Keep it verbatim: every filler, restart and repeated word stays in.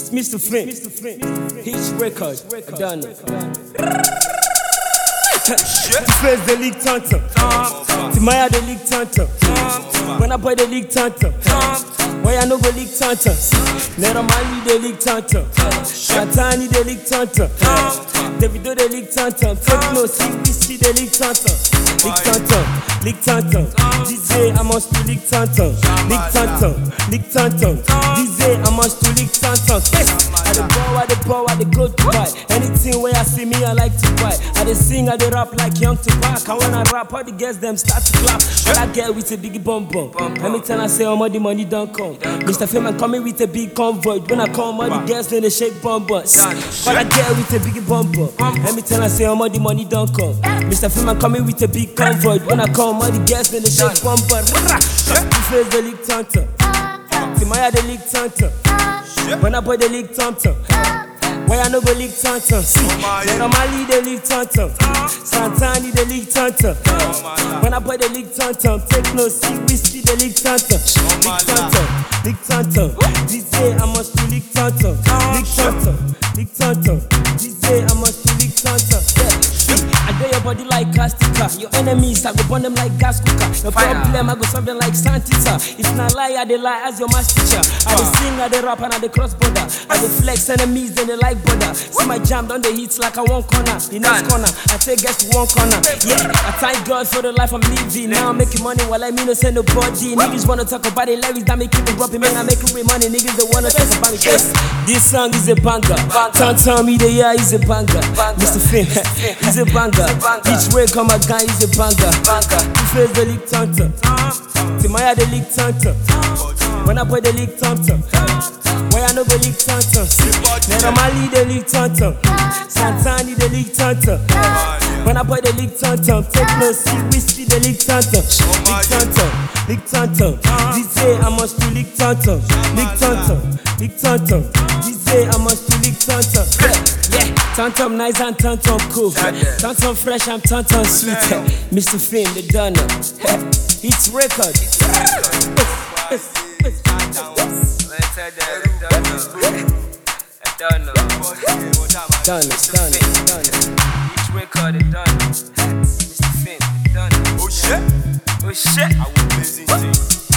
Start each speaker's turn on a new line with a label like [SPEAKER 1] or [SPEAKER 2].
[SPEAKER 1] It's Mister Flint. Hits record. Done. First the league tantum. Timaya the league tantum. When I boy the league tantum. Why I no go league tantum? Nero Mali the league tantum. Shantani the league tantum. Davido the league tantum. Take no see we see the league tantum. League tantum. League tantum. D J I must do league tantum. League tantum. League tantum. D J I must do league tantum. I the ball, I the ball, I the go to buy. Anything where I see me, I like to buy. I the sing, I the rap like Young Tupac. I wanna rap, all the girls them start to clap. But I get with a big bum bum. Let me tell I say, all the money don't come. Mister Feman coming with a big convoy. When I come, all the girls then they shake bum bums. But I get with a big bum bum. Let me tell I say, all the money don't come. Mister Feman coming with a big convoy. When I come, all the girls then they shake bum bums. You face the league tantum. Timaya the league tantum. When I boy the league tantum. Why I no go league tantum? See, Nero Mali the league tantum. Santani the league tantum. When I boy the league tantum, take no see whiskey the league tantum. League tantum, league tantum. D J I must do league tantum. League tantum, league tantum. D J I must do league tantum. Yeah, see, I do your body like Castica. Your enemies I go burn them like gas cooker. No problem I go serve them like Santita. If not lie I dey lie as your math teacher. I dey sing, I dey rap and I dey cross border. I dey flex enemies then they like border. See my jam done the hits like a one corner. The next corner, I take guess to one corner. Yeah, I thank God for the life I'm living. Now I'm making money while I mean no send nobody. Niggas wanna talk about the lyrics that make people rapping. Man, I'm making real money. Niggas don't wanna talk about it. Yes, this song is a banger. Tantam me the yeah is a banger. Mister Finn is a banger. Each way come a guy is a banger. You face the league tantum. Timaya the league tantum. When I play the league tantum. Why I no go league tantum? Nero Mali the league tantum. Santani the league tantum. When I play the league tantum, take no see whiskey the league tantum. League tantum, league tantum. D J I must do league tantum. League tantum, league tantum. D J I must do league tantum. Yeah, tantum nice and tantum cool. Tantum fresh and tantum sweet. Mister Finn the Donner. It's record. Done, done, done, done. Each record is done. Mister Finn, done. Oh shit, oh shit. I will